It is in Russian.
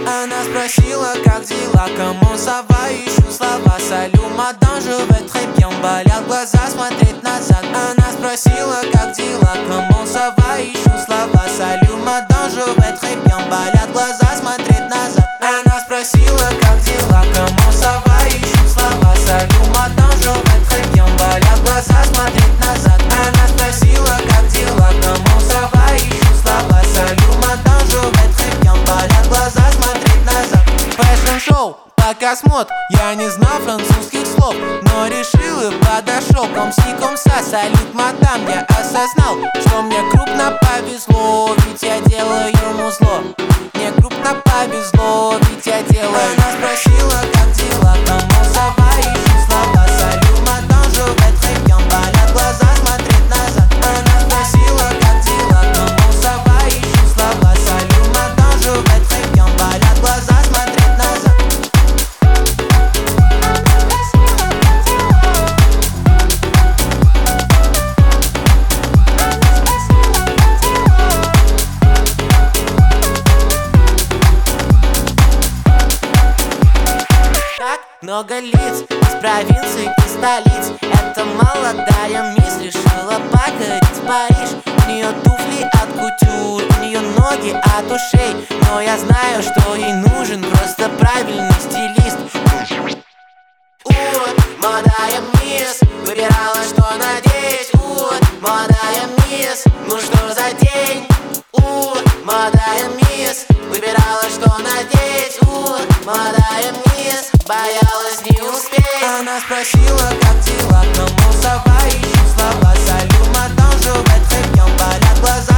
Она спросила, как дела, comment ça va, ищу слова. Салю, мадам, je vais très bien. Болят глаза, смотреть назад. Она спросила, как дела, comment ça va, ищу слова. Салю, мадам, je vais très bien. Болят глаза, смотреть назад. Она спросила, как дела, comment ça va, ищу слова. Салю, мадам, je vais très bien. Болят глаза, смотреть назад. Она спросила, как дела, comment ça va, ищу слова. Салю, мадам, je vais très bien. Болят глаза, смотреть назад. Фэшн-шоу, показ мод. Я не знал французских слов, но решил и подошел. Комси, комса, салют, мадам. Я осознал, что мне крупно повезло, ведь я делаю ему зло. Мне крупно повезло, ведь я делаю. Она спросила, как дела, comment ça va, ищу слова. Салют, мадам, je vais très bien. Болят глаза, смотреть назад. Она спросила, как дела, comment ça va, ищу слова. Салют, мадам, je vais très bien. Болят глаза, смотреть назад. Так много лиц из провинций и столиц. Эта молодая мисс решила покорить Париж. У нее туфли от кутюр, у нее ноги от ушей. Но я знаю, что ей нужен просто правильный стилист. Молодая мисс выбирала, что надеть. Молодая мисс, ну что за день? Молодая мисс выбирала, что надеть. Молодая мисс боялась не успеть. Она спросила, как дела, comment ça va, ищу слова. Салют, мадам, je vais très bien. Болят глаза,